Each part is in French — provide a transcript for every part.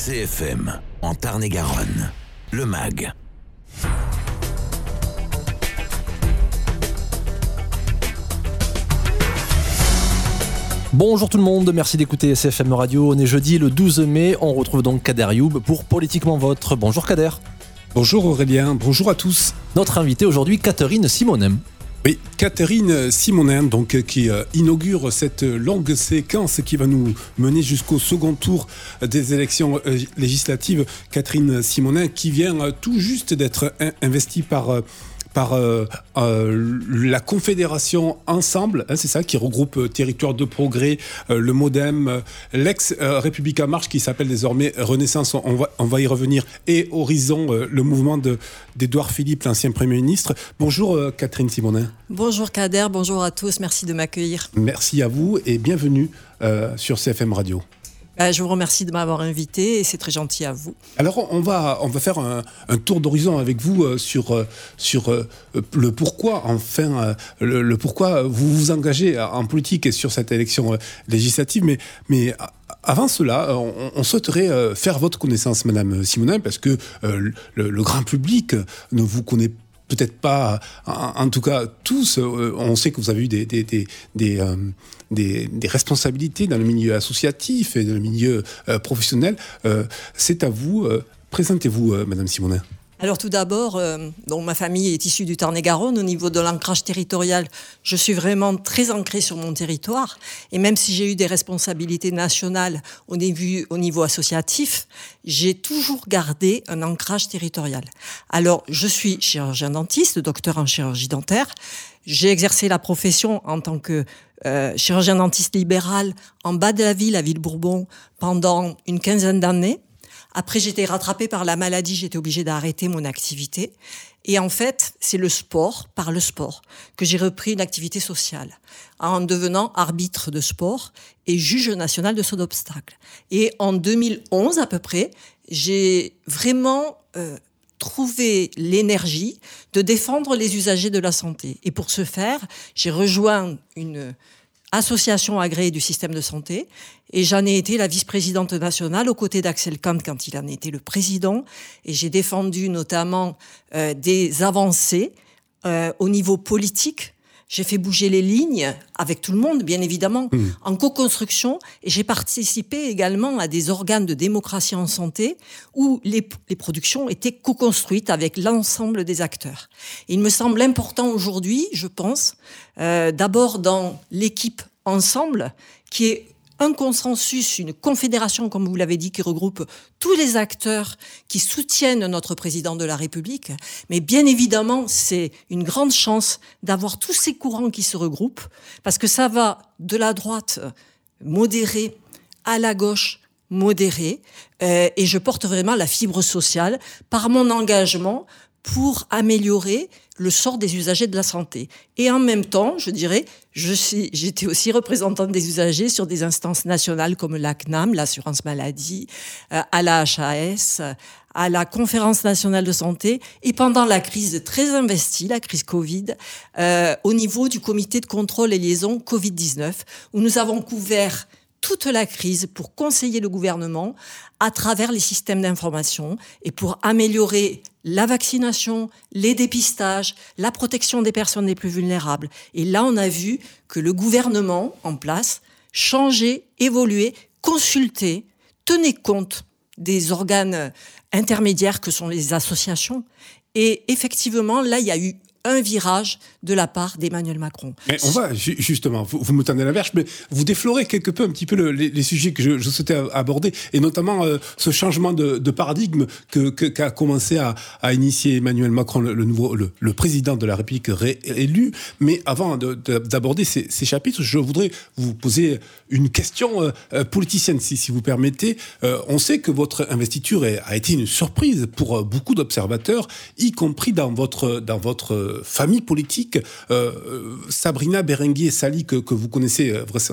CFM, en Tarn-et-Garonne, le MAG. Bonjour tout le monde, merci d'écouter CFM Radio. On est jeudi le 12 mai, on retrouve donc Kader Youb pour Politiquement Vôtre. Bonjour Kader. Bonjour Aurélien, bonjour à tous. Notre invitée aujourd'hui, Catherine Simonin. Oui, Catherine Simonin, donc, qui inaugure cette longue séquence qui va nous mener jusqu'au second tour des élections législatives. Catherine Simonin qui vient tout juste d'être investie par la Confédération Ensemble, c'est ça, qui regroupe Territoire de Progrès, le MoDem, l'ex-République en Marche qui s'appelle désormais Renaissance, on va y revenir, et Horizon, le mouvement d'Édouard Philippe, l'ancien Premier ministre. Bonjour Catherine Simonin. Bonjour Kader, bonjour à tous, merci de m'accueillir. Merci à vous et bienvenue sur CFM Radio. Je vous remercie de m'avoir invité et c'est très gentil à vous. Alors on va faire un tour d'horizon avec vous sur le pourquoi, enfin, le pourquoi vous vous engagez en politique et sur cette élection législative. Mais avant cela, on souhaiterait faire votre connaissance, Madame Simonin, parce que le grand public ne vous connaît peut-être pas, en tout cas tous. On sait que vous avez eu des responsabilités dans le milieu associatif et dans le milieu professionnel. C'est à vous. Présentez-vous, Madame Simonin. Alors tout d'abord, donc ma famille est issue du Tarn-et-Garonne. Au niveau de l'ancrage territorial, je suis vraiment très ancrée sur mon territoire. Et même si j'ai eu des responsabilités nationales au niveau associatif, j'ai toujours gardé un ancrage territorial. Alors je suis chirurgien dentiste, docteur en chirurgie dentaire. J'ai exercé la profession en tant que chirurgien dentiste libéral en bas de la ville, à Ville-Bourbon, pendant une quinzaine d'années. Après, j'ai été rattrapée par la maladie, j'étais obligée d'arrêter mon activité. Et en fait, c'est par le sport, que j'ai repris une activité sociale, en devenant arbitre de sport et juge national de saut d'obstacle. Et en 2011, à peu près, j'ai vraiment trouvé l'énergie de défendre les usagers de la santé. Et pour ce faire, j'ai rejoint une association agréée du système de santé, et j'en ai été la vice-présidente nationale aux côtés d'Axel Kant quand il en était le président, et j'ai défendu notamment des avancées au niveau politique. J'ai fait bouger les lignes avec tout le monde, bien évidemment, en co-construction, et j'ai participé également à des organes de démocratie en santé où les productions étaient co-construites avec l'ensemble des acteurs. Et il me semble important aujourd'hui, je pense, d'abord dans l'équipe Ensemble, qui est un consensus, une confédération, comme vous l'avez dit, qui regroupe tous les acteurs qui soutiennent notre président de la République. Mais bien évidemment, c'est une grande chance d'avoir tous ces courants qui se regroupent, parce que ça va de la droite modérée à la gauche modérée, et je porte vraiment la fibre sociale par mon engagement pour améliorer le sort des usagers de la santé. Et en même temps, je dirais, j'étais aussi représentante des usagers sur des instances nationales comme la CNAM, l'assurance maladie, à la HAS, à la Conférence nationale de santé, et pendant la crise très investie, la crise Covid, au niveau du comité de contrôle et liaison Covid-19, où nous avons couvert toute la crise pour conseiller le gouvernement à travers les systèmes d'information et pour améliorer la vaccination, les dépistages, la protection des personnes les plus vulnérables. Et là, on a vu que le gouvernement en place changeait, évoluait, consultait, tenait compte des organes intermédiaires que sont les associations. Et effectivement, là, il y a eu un virage de la part d'Emmanuel Macron. Mais on va, justement, vous me tendez la perche, mais vous déflorez quelque peu un petit peu les sujets que je souhaitais aborder, et notamment ce changement de paradigme qu'a commencé à initier Emmanuel Macron, le président de la République réélu. Mais avant d'aborder ces chapitres, je voudrais vous poser une question politicienne, si vous permettez. On sait que votre investiture a été une surprise pour beaucoup d'observateurs, y compris dans votre famille politique. Sabrina Bérenguier-Sali, que vous connaissez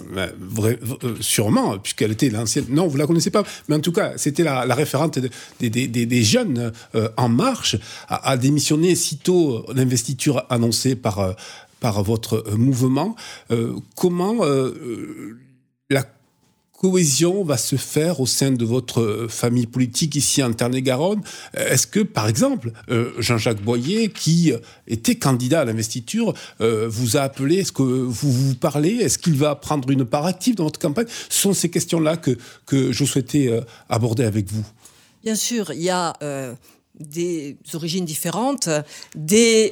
sûrement, puisqu'elle était l'ancienne... Non, vous la connaissez pas, mais en tout cas, c'était la référente des jeunes En Marche, a démissionné sitôt l'investiture annoncée par votre mouvement. Comment la cohésion va se faire au sein de votre famille politique ici en Tarn-et-Garonne? Est-ce que, par exemple, Jean-Jacques Boyer, qui était candidat à l'investiture, vous a appelé? Est-ce que vous parlez? Est-ce qu'il va prendre une part active dans votre campagne? Ce sont ces questions-là que je souhaitais aborder avec vous. Bien sûr, il y a des origines différentes, des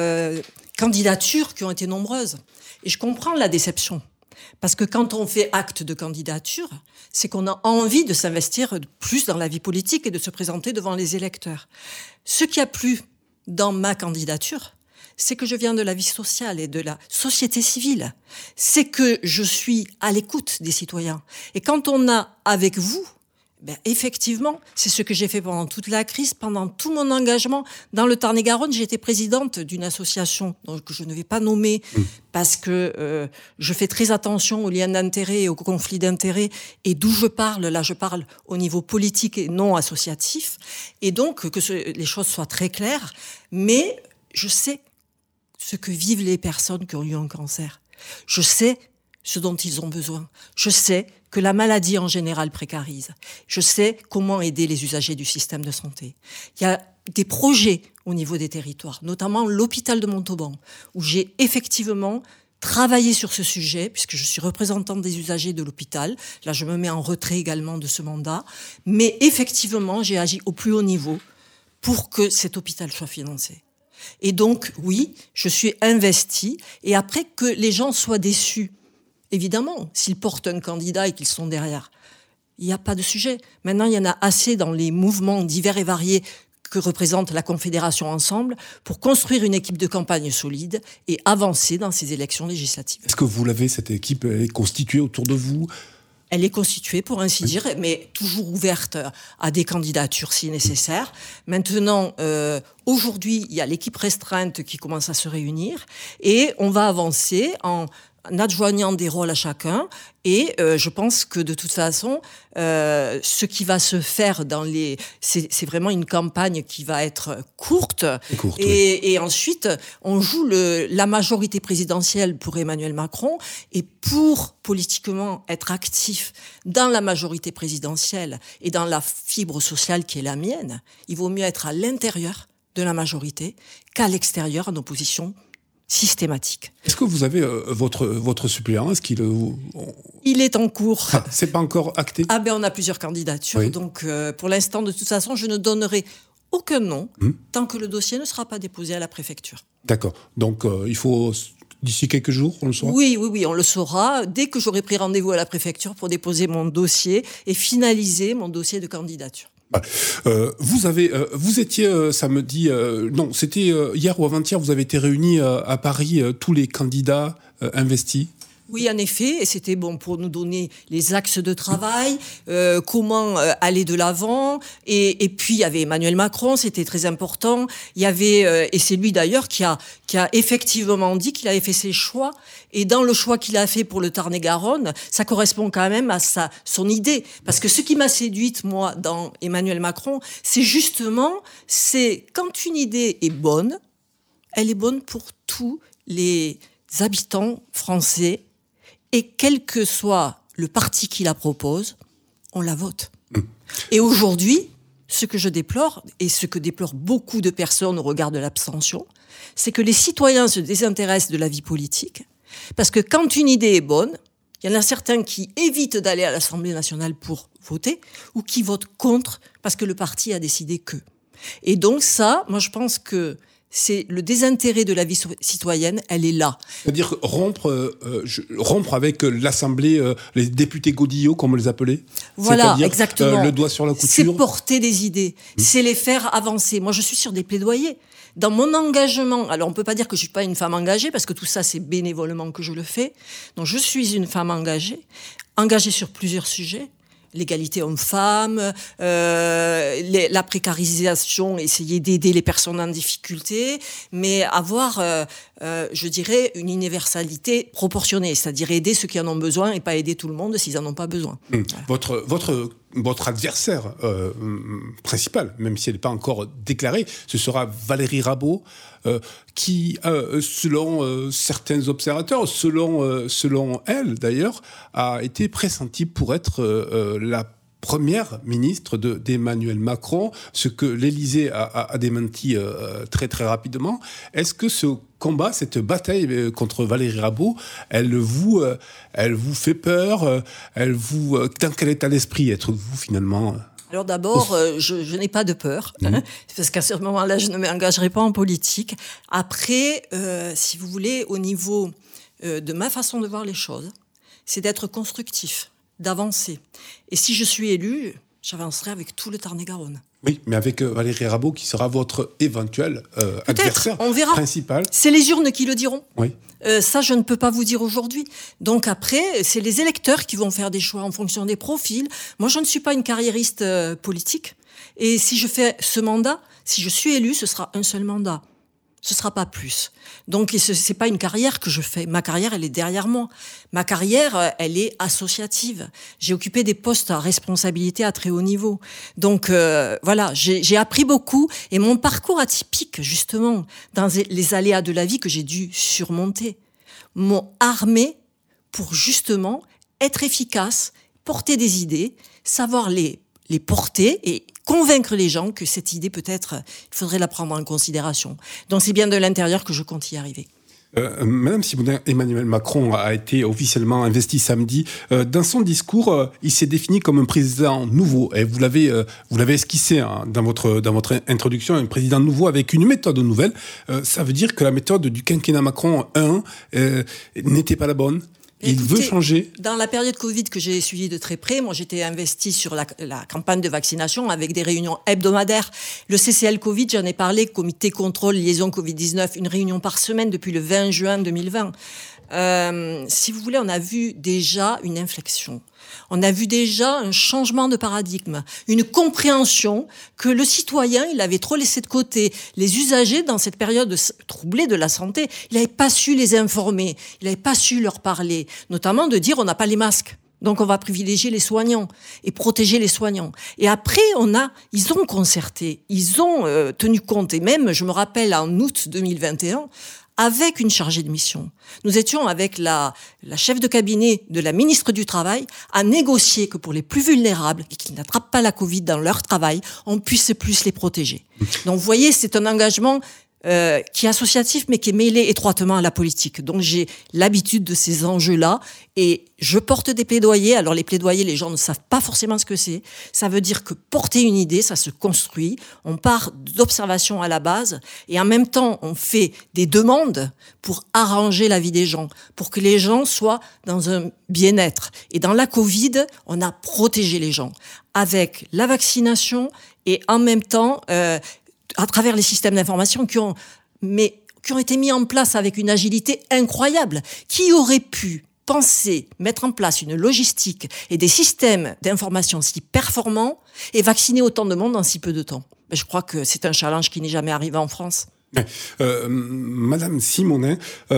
candidatures qui ont été nombreuses. Et je comprends la déception. Parce que quand on fait acte de candidature, c'est qu'on a envie de s'investir plus dans la vie politique et de se présenter devant les électeurs. Ce qui a plu dans ma candidature, c'est que je viens de la vie sociale et de la société civile. C'est que je suis à l'écoute des citoyens. Et quand on a avec vous, effectivement, c'est ce que j'ai fait pendant toute la crise, pendant tout mon engagement. Dans le Tarn-et-Garonne, j'ai été présidente d'une association que je ne vais pas nommer parce que je fais très attention aux liens d'intérêt et aux conflits d'intérêts. Et d'où je parle, là je parle au niveau politique et non associatif. Et donc les choses soient très claires. Mais je sais ce que vivent les personnes qui ont eu un cancer. Je sais ce dont ils ont besoin. Je sais que la maladie en général précarise. Je sais comment aider les usagers du système de santé. Il y a des projets au niveau des territoires, notamment l'hôpital de Montauban, où j'ai effectivement travaillé sur ce sujet, puisque je suis représentante des usagers de l'hôpital. Là, je me mets en retrait également de ce mandat. Mais effectivement, j'ai agi au plus haut niveau pour que cet hôpital soit financé. Et donc, oui, je suis investie. Et après, que les gens soient déçus, évidemment, s'ils portent un candidat et qu'ils sont derrière, il n'y a pas de sujet. Maintenant, il y en a assez dans les mouvements divers et variés que représente la Confédération Ensemble pour construire une équipe de campagne solide et avancer dans ces élections législatives. Est-ce que vous l'avez, cette équipe, elle est constituée autour de vous? Elle est constituée, pour ainsi dire, mais toujours ouverte à des candidatures si nécessaire. Maintenant, aujourd'hui, il y a l'équipe restreinte qui commence à se réunir et on va avancer en adjoignant des rôles à chacun. Et je pense que de toute façon, ce qui va se faire c'est vraiment une campagne qui va être courte. Et ensuite, on joue la majorité présidentielle pour Emmanuel Macron. Et pour politiquement être actif dans la majorité présidentielle et dans la fibre sociale qui est la mienne, il vaut mieux être à l'intérieur de la majorité qu'à l'extérieur en opposition systématique. Est-ce que vous avez votre suppléant? Est-ce qu'il Il est en cours. C'est pas encore acté? On a plusieurs candidatures. Oui. Donc, pour l'instant, de toute façon, je ne donnerai aucun nom tant que le dossier ne sera pas déposé à la préfecture. D'accord. Donc, il faut... D'ici quelques jours, on le saura? Oui, on le saura dès que j'aurai pris rendez-vous à la préfecture pour déposer mon dossier et finaliser mon dossier de candidature. Vous étiez samedi, non, c'était hier ou avant-hier, vous avez été réunis à Paris, tous les candidats investis. Oui, en effet, et c'était bon pour nous donner les axes de travail, comment aller de l'avant. Et puis il y avait Emmanuel Macron, c'était très important. Il y avait et c'est lui d'ailleurs qui a effectivement dit qu'il avait fait ses choix. Et dans le choix qu'il a fait pour le Tarn-et-Garonne, ça correspond quand même à son idée. Parce que ce qui m'a séduite moi dans Emmanuel Macron, c'est quand une idée est bonne, elle est bonne pour tous les habitants français. Et quel que soit le parti qui la propose, on la vote. Et aujourd'hui, ce que je déplore, et ce que déplorent beaucoup de personnes au regard de l'abstention, c'est que les citoyens se désintéressent de la vie politique, parce que quand une idée est bonne, il y en a certains qui évitent d'aller à l'Assemblée nationale pour voter, ou qui votent contre, parce que le parti a décidé que. Et donc ça, moi je pense que c'est le désintérêt de la vie citoyenne, elle est là. C'est-à-dire rompre avec l'Assemblée, les députés godillots, comme on les appelait. Voilà, exactement. Le doigt sur la couture. C'est porter des idées, c'est les faire avancer. Moi, je suis sur des plaidoyers. Dans mon engagement, alors on peut pas dire que je suis pas une femme engagée, parce que tout ça, c'est bénévolement que je le fais. Donc, je suis une femme engagée sur plusieurs sujets. L'égalité homme-femme, la précarisation, essayer d'aider les personnes en difficulté, mais avoir je dirais, une universalité proportionnée, c'est-à-dire aider ceux qui en ont besoin et pas aider tout le monde s'ils en ont pas besoin. Voilà. Votre adversaire principal, même si elle n'est pas encore déclarée, ce sera Valérie Rabault, qui, selon certains observateurs, selon elle d'ailleurs, a été pressentie pour être la première ministre d'Emmanuel Macron, ce que l'Élysée a démenti très très rapidement. Est-ce que ce combat, cette bataille contre Valérie Rabault, elle vous fait peur, dans quel état d'esprit êtes-vous finalement? Alors d'abord, je n'ai pas de peur, parce qu'à ce moment-là, je ne m'engagerai pas en politique. Après, si vous voulez, au niveau de ma façon de voir les choses, c'est d'être constructif, d'avancer. Et si je suis élue, j'avancerai avec tout le Tarn-et-Garonne. Oui, mais avec Valérie Rabault qui sera votre éventuel adversaire on verra. Principal. C'est les urnes qui le diront. Oui. Ça, je ne peux pas vous dire aujourd'hui. Donc après, c'est les électeurs qui vont faire des choix en fonction des profils. Moi, je ne suis pas une carriériste politique. Et si je fais ce mandat, si je suis élue, ce sera un seul mandat. Ce sera pas plus. Donc, c'est pas une carrière que je fais. Ma carrière, elle est derrière moi. Ma carrière, elle est associative. J'ai occupé des postes à responsabilité à très haut niveau. Donc, voilà, j'ai appris beaucoup. Et mon parcours atypique, justement, dans les aléas de la vie que j'ai dû surmonter, m'ont armé pour, justement, être efficace, porter des idées, savoir les porter et convaincre les gens que cette idée, peut-être, il faudrait la prendre en considération. Donc c'est bien de l'intérieur que je compte y arriver. Madame Simondin, Emmanuel Macron a été officiellement investi samedi. Dans son discours, il s'est défini comme un président nouveau. Et vous l'avez esquissé dans votre introduction, un président nouveau avec une méthode nouvelle. Ça veut dire que la méthode du quinquennat Macron 1 n'était pas la bonne. Il veut changer. Dans la période Covid que j'ai suivie de très près, moi j'étais investie sur la campagne de vaccination avec des réunions hebdomadaires. Le CCL Covid, j'en ai parlé, comité contrôle liaison Covid-19, une réunion par semaine depuis le 20 juin 2020. Si vous voulez, on a vu déjà une inflexion. On a vu déjà un changement de paradigme, une compréhension que le citoyen, il avait trop laissé de côté. Les usagers, dans cette période troublée de la santé, il n'avait pas su les informer, il n'avait pas su leur parler, notamment de dire on n'a pas les masques. Donc on va privilégier les soignants et protéger les soignants. Et après, ils ont concerté, ils ont tenu compte. Et même, je me rappelle, en août 2021, avec une chargée de mission. Nous étions avec la chef de cabinet de la ministre du Travail à négocier que pour les plus vulnérables et qui n'attrapent pas la Covid dans leur travail, on puisse plus les protéger. Donc vous voyez, c'est un engagement qui est associatif mais qui est mêlé étroitement à la politique. Donc j'ai l'habitude de ces enjeux-là et je porte des plaidoyers. Alors les plaidoyers, les gens ne savent pas forcément ce que c'est. Ça veut dire que porter une idée, ça se construit. On part d'observation à la base et en même temps, on fait des demandes pour arranger la vie des gens, pour que les gens soient dans un bien-être. Et dans la Covid, on a protégé les gens avec la vaccination et en même temps à travers les systèmes d'information qui ont été mis en place avec une agilité incroyable. Qui aurait pu penser mettre en place une logistique et des systèmes d'information si performants et vacciner autant de monde en si peu de temps? Je crois que c'est un challenge qui n'est jamais arrivé en France. Madame Simondin,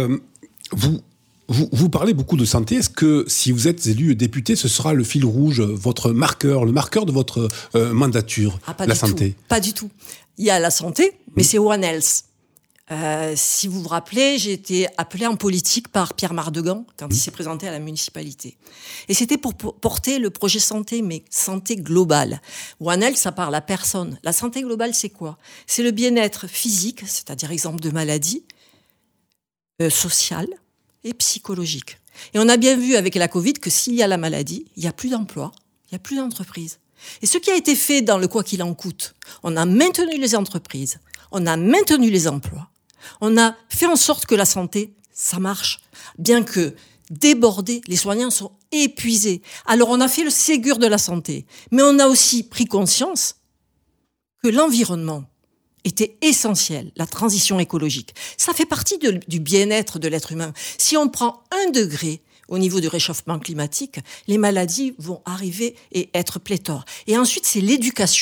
vous parlez beaucoup de santé. Est-ce que si vous êtes élue députée, ce sera le fil rouge, votre marqueur, le marqueur de votre mandature, la santé? Pas du tout. Il y a la santé, mais c'est One Health. Si vous vous rappelez, j'ai été appelée en politique par Pierre Mardegan quand il s'est présenté à la municipalité. Et c'était pour porter le projet santé, mais santé globale. One Health, ça parle à personne. La santé globale, c'est quoi? C'est le bien-être physique, c'est-à-dire exemple de maladie, social et psychologique. Et on a bien vu avec la Covid que s'il y a la maladie, il n'y a plus d'emploi, il n'y a plus d'entreprise. Et ce qui a été fait dans le quoi qu'il en coûte, on a maintenu les entreprises, on a maintenu les emplois, on a fait en sorte que la santé, ça marche. Bien que débordés, les soignants sont épuisés. Alors on a fait le Ségur de la santé, mais on a aussi pris conscience que l'environnement était essentiel, la transition écologique. Ça fait partie du bien-être de l'être humain. Si on prend 1 degré au niveau du réchauffement climatique, les maladies vont arriver et être pléthores. Et ensuite, c'est l'éducation.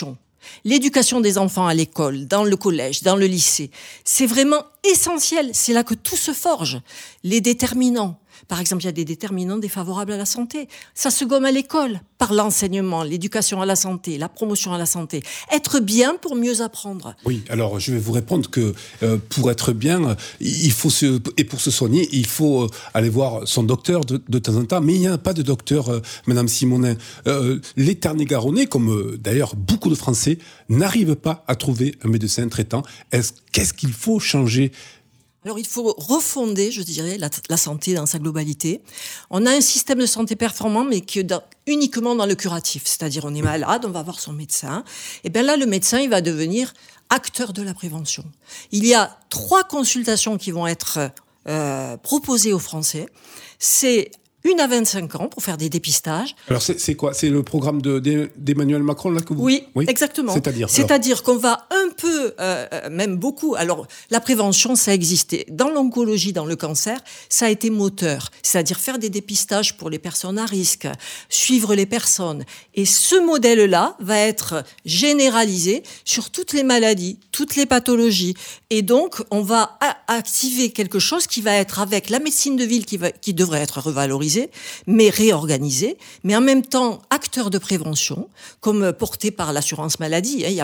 L'éducation des enfants à l'école, dans le collège, dans le lycée, c'est vraiment essentiel. C'est là que tout se forge. Les déterminants. Par exemple, il y a des déterminants défavorables à la santé. Ça se gomme à l'école, par l'enseignement, l'éducation à la santé, la promotion à la santé. Être bien pour mieux apprendre. Oui, alors je vais vous répondre que pour être bien, et pour se soigner, il faut aller voir son docteur de temps en temps. Mais il n'y a pas de docteur, Madame Simonin. Les Tarn-et-Garonnais, comme d'ailleurs beaucoup de Français, n'arrivent pas à trouver un médecin traitant. Qu'est-ce qu'il faut changer ? Alors, il faut refonder, je dirais, la santé dans sa globalité. On a un système de santé performant, mais qui est uniquement dans le curatif. C'est-à-dire, on est malade, on va voir son médecin. Et bien là, le médecin, il va devenir acteur de la prévention. Il y a 3 consultations qui vont être proposées aux Français. C'est 1 à 25 ans pour faire des dépistages. Alors c'est quoi ? C'est le programme d'Emmanuel Macron là que vous... Oui, exactement. C'est-à-dire qu'on va un peu, même beaucoup. Alors la prévention, ça existait dans l'oncologie, dans le cancer, ça a été moteur. C'est-à-dire faire des dépistages pour les personnes à risque, suivre les personnes. Et ce modèle-là va être généralisé sur toutes les maladies, toutes les pathologies. Et donc on va activer quelque chose qui va être avec la médecine de ville qui devrait être revalorisée, mais réorganisé, mais en même temps acteur de prévention, comme porté par l'assurance maladie. Il y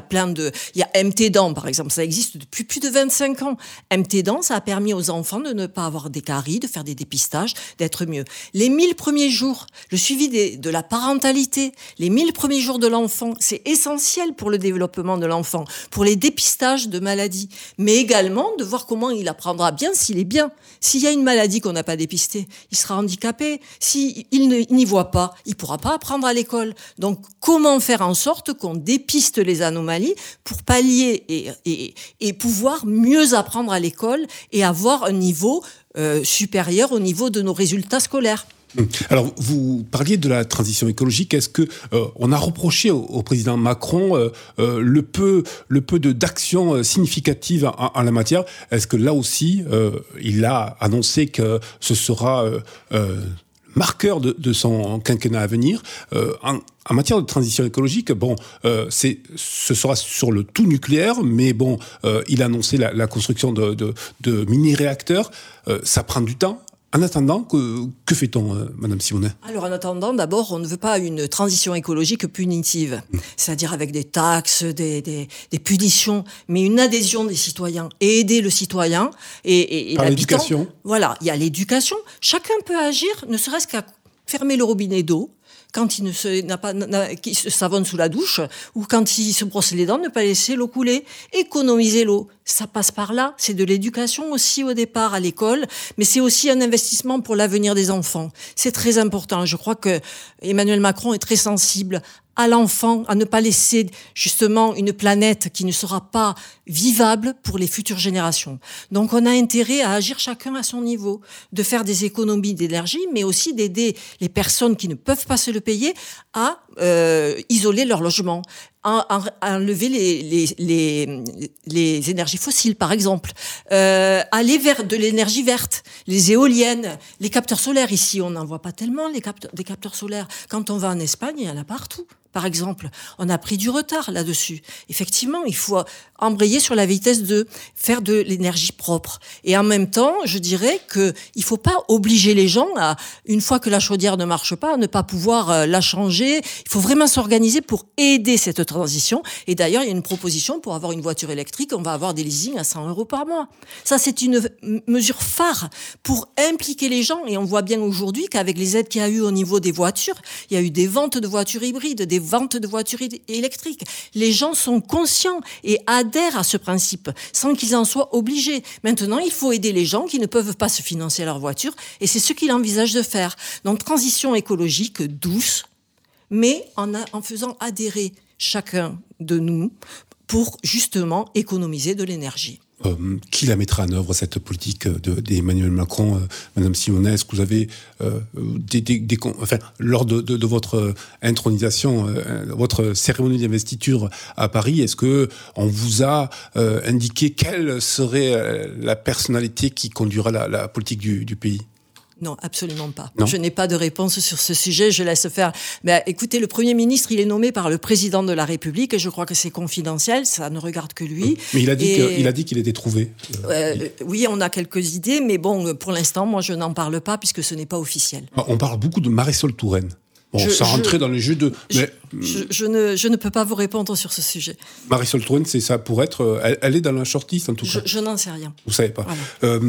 a MT Dents, par exemple, ça existe depuis plus de 25 ans. MT Dents, ça a permis aux enfants de ne pas avoir des caries, de faire des dépistages, d'être mieux. Les 1000 premiers jours, le suivi de la parentalité, les 1000 premiers jours de l'enfant, c'est essentiel pour le développement de l'enfant, pour les dépistages de maladies, mais également de voir comment il apprendra bien s'il est bien. S'il y a une maladie qu'on n'a pas dépistée, il sera handicapé. S'il n'y voit pas, il ne pourra pas apprendre à l'école. Donc, comment faire en sorte qu'on dépiste les anomalies pour pallier et pouvoir mieux apprendre à l'école et avoir un niveau supérieur au niveau de nos résultats scolaires ? Alors, vous parliez de la transition écologique. Est-ce que on a reproché au président Macron le peu d'action significative en la matière ? Est-ce que là aussi, il a annoncé que ce sera marqueur de son quinquennat à venir en matière de transition écologique, ce sera sur le tout nucléaire, mais il a annoncé la construction de mini-réacteurs. Ça prend du temps. En attendant, que fait-on, Madame Simonin ? Alors, en attendant, d'abord, on ne veut pas une transition écologique punitive, c'est-à-dire avec des taxes, des punitions, mais une adhésion des citoyens et aider le citoyen et par l'habitant. L'éducation. Voilà, il y a l'éducation. Chacun peut agir, ne serait-ce qu'à fermer le robinet d'eau quand il qu'il se savonne sous la douche, ou quand il se brosse les dents, ne pas laisser l'eau couler, économiser l'eau. Ça passe par là. C'est de l'éducation aussi au départ à l'école, mais c'est aussi un investissement pour l'avenir des enfants. C'est très important. Je crois que Emmanuel Macron est très sensible à l'enfant, à ne pas laisser justement une planète qui ne sera pas vivable pour les futures générations. Donc on a intérêt à agir chacun à son niveau, de faire des économies d'énergie, mais aussi d'aider les personnes qui ne peuvent pas se le payer à isoler leur logement, à enlever les énergies fossiles, par exemple, aller vers de l'énergie verte, les éoliennes, les capteurs solaires. Ici, on n'en voit pas tellement des capteurs solaires. Quand on va en Espagne, il y en a partout. Par exemple, on a pris du retard là-dessus. Effectivement, il faut embrayer sur la vitesse de faire de l'énergie propre. Et en même temps, je dirais que il faut pas obliger les gens à, une fois que la chaudière ne marche pas, à ne pas pouvoir la changer. Il faut vraiment s'organiser pour aider cette transition. Et d'ailleurs, il y a une proposition pour avoir une voiture électrique. On va avoir des leasings à 100 € par mois. Ça, c'est une mesure phare pour impliquer les gens. Et on voit bien aujourd'hui qu'avec les aides qu'il y a eu au niveau des voitures, il y a eu des ventes de voitures hybrides, des ventes de voitures électriques. Les gens sont conscients et adhèrent à ce principe sans qu'ils en soient obligés. Maintenant, il faut aider les gens qui ne peuvent pas se financer leur voiture et c'est ce qu'il envisage de faire. Donc, transition écologique douce, mais en faisant adhérer chacun de nous pour justement économiser de l'énergie. Qui la mettra en œuvre, cette politique d'Emmanuel Macron, Madame Simonin? Est-ce que vous avez lors de votre intronisation, votre cérémonie d'investiture à Paris, est-ce que on vous a indiqué quelle serait la personnalité qui conduira la politique du pays? Non, absolument pas. Non. Je n'ai pas de réponse sur ce sujet, je laisse faire. Mais écoutez, le Premier ministre, il est nommé par le Président de la République et je crois que c'est confidentiel, ça ne regarde que lui. Mais il a dit qu'il était trouvé. Oui, on a quelques idées, mais bon, pour l'instant, moi, je n'en parle pas puisque ce n'est pas officiel. On parle beaucoup de Marisol Touraine. Bon, sans rentrer dans les jeux de... Je ne peux pas vous répondre sur ce sujet. Marisol Touraine, c'est ça pour être... Elle est dans la shortlist, en tout cas. Je n'en sais rien. Vous savez pas. Voilà.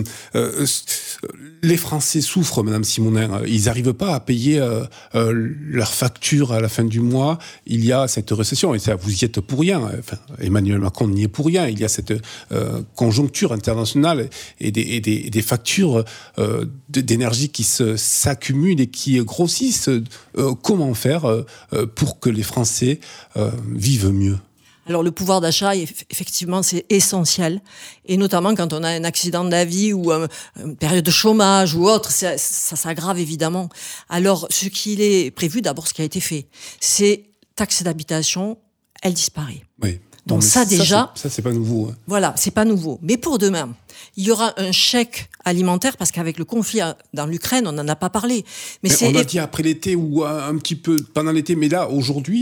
Les Français souffrent, Madame Simonin. Ils n'arrivent pas à payer leurs factures à la fin du mois. Il y a cette récession, et ça, vous y êtes pour rien. Enfin, Emmanuel Macron n'y est pour rien. Il y a cette conjoncture internationale et des factures d'énergie qui s'accumulent et qui grossissent. Comment faire pour que les Français vivent mieux ? Alors le pouvoir d'achat, effectivement, c'est essentiel. Et notamment quand on a un accident de la vie ou une période de chômage ou autre, ça s'aggrave évidemment. Alors ce qu'il est prévu, d'abord ce qui a été fait, c'est taxe d'habitation, elle disparaît. Oui. Donc ça déjà... Ça, c'est pas nouveau. Hein. Voilà, c'est pas nouveau. Mais pour demain, il y aura un chèque alimentaire, parce qu'avec le conflit dans l'Ukraine, on n'en a pas parlé. Mais on l'a dit après l'été ou un petit peu pendant l'été, mais là, aujourd'hui,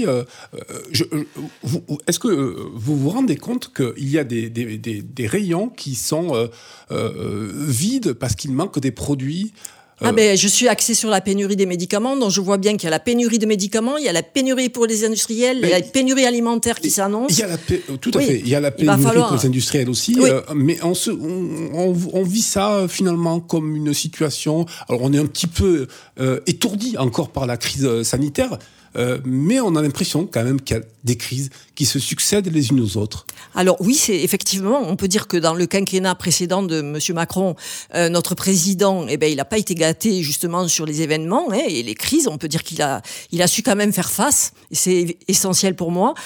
est-ce que vous vous rendez compte qu'il y a des rayons qui sont vides parce qu'il manque des produits ? Je suis axée sur la pénurie des médicaments, donc je vois bien qu'il y a la pénurie de médicaments, il y a la pénurie pour les industriels, il y a la pénurie alimentaire qui s'annonce. Tout à fait. Il y a la pénurie pour les industriels aussi, oui. Mais on vit ça finalement comme une situation. Alors on est un petit peu étourdi encore par la crise sanitaire. Mais on a l'impression quand même qu'il y a des crises qui se succèdent les unes aux autres. Alors oui, c'est effectivement, on peut dire que dans le quinquennat précédent de M. Macron, notre président, il n'a pas été gâté justement sur les événements et les crises. On peut dire qu'il a su quand même faire face. Et c'est essentiel pour moi.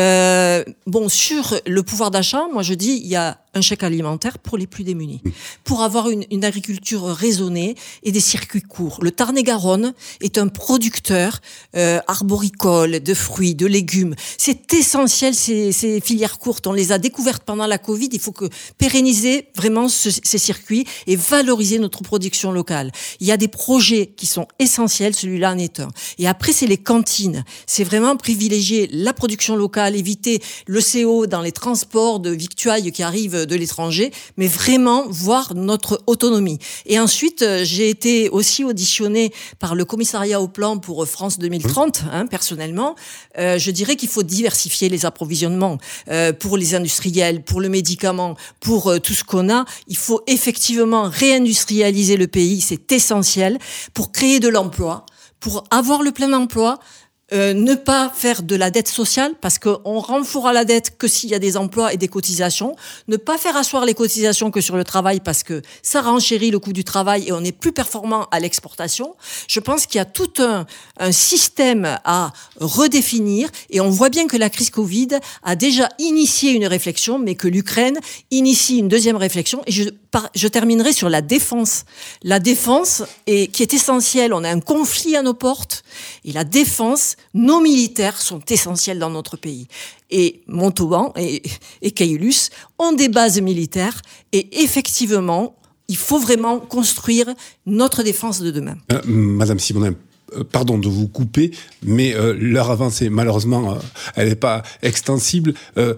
Sur le pouvoir d'achat, moi je dis il y a un chèque alimentaire pour les plus démunis, pour avoir une agriculture raisonnée et des circuits courts. Le Tarn-et-Garonne est un producteur arboricole, de fruits, de légumes. C'est essentiel, ces filières courtes. On les a découvertes pendant la Covid. Il faut pérenniser vraiment ces circuits et valoriser notre production locale. Il y a des projets qui sont essentiels, celui-là en est un. Et après, c'est les cantines. C'est vraiment privilégier la production locale, éviter le CO dans les transports de victuailles qui arrivent de l'étranger, mais vraiment voir notre autonomie. Et ensuite, j'ai été aussi auditionnée par le commissariat au plan pour France 2030, personnellement. Je dirais qu'il faut diversifier les approvisionnements pour les industriels, pour le médicament, pour tout ce qu'on a. Il faut effectivement réindustrialiser le pays, c'est essentiel pour créer de l'emploi, pour avoir le plein emploi. Ne pas faire de la dette sociale, parce qu'on renforcera la dette que s'il y a des emplois et des cotisations. Ne pas faire asseoir les cotisations que sur le travail, parce que ça renchérit le coût du travail et on est plus performant à l'exportation. Je pense qu'il y a tout un système à redéfinir, et on voit bien que la crise Covid a déjà initié une réflexion, mais que l'Ukraine initie une deuxième réflexion. Et je terminerai sur la défense. La défense, qui est essentielle. On a un conflit à nos portes, et la défense, nos militaires sont essentiels dans notre pays. Et Montauban et Caylus ont des bases militaires, et effectivement, il faut vraiment construire notre défense de demain. Madame Simonin, pardon de vous couper, mais l'heure avancée, malheureusement, elle n'est pas extensible.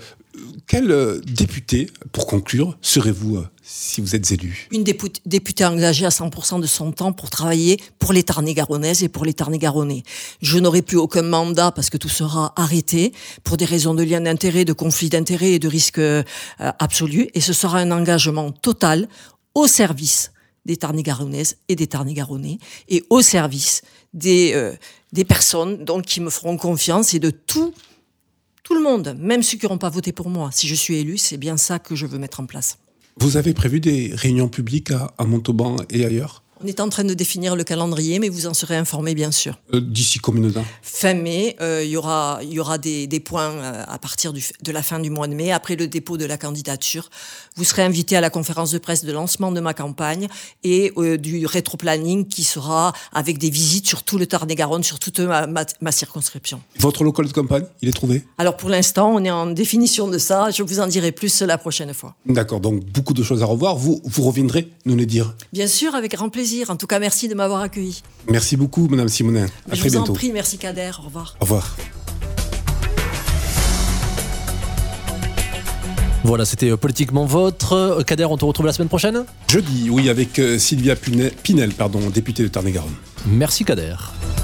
Quel député, pour conclure, serez-vous si vous êtes élu ? Une députée engagée à 100% de son temps pour travailler pour les Tarn-et-Garonnaises et pour les Tarn-et-Garonnais. Je n'aurai plus aucun mandat parce que tout sera arrêté pour des raisons de lien d'intérêt, de conflit d'intérêt et de risque absolu. Et ce sera un engagement total au service des Tarn-et-Garonnaises et des Tarn-et-Garonnais et au service des personnes donc, qui me feront confiance et de tout le monde, même ceux qui n'auront pas voté pour moi. Si je suis élu, c'est bien ça que je veux mettre en place. Vous avez prévu des réunions publiques à Montauban et ailleurs ? On est en train de définir le calendrier, mais vous en serez informés, bien sûr. D'ici combien de temps ? Fin mai, il y aura des points à partir de la fin du mois de mai, après le dépôt de la candidature. Vous serez invités à la conférence de presse de lancement de ma campagne et du rétroplanning qui sera avec des visites sur tout le Tarn-et-Garonne, sur toute ma circonscription. Votre local de campagne, il est trouvé ? Alors pour l'instant, on est en définition de ça. Je vous en dirai plus la prochaine fois. D'accord, donc beaucoup de choses à revoir. Vous reviendrez nous les dire ? Bien sûr, avec grand plaisir. plaisir. En tout cas, merci de m'avoir accueilli. Merci beaucoup, Madame Simonin. À très bientôt. Je vous en prie, merci Kader. Au revoir. Au revoir. Voilà, c'était Politiquement Votre. Kader, on te retrouve la semaine prochaine ? Jeudi, oui, avec Sylvia Pinel, députée de Tarn-et-Garonne. Merci Kader.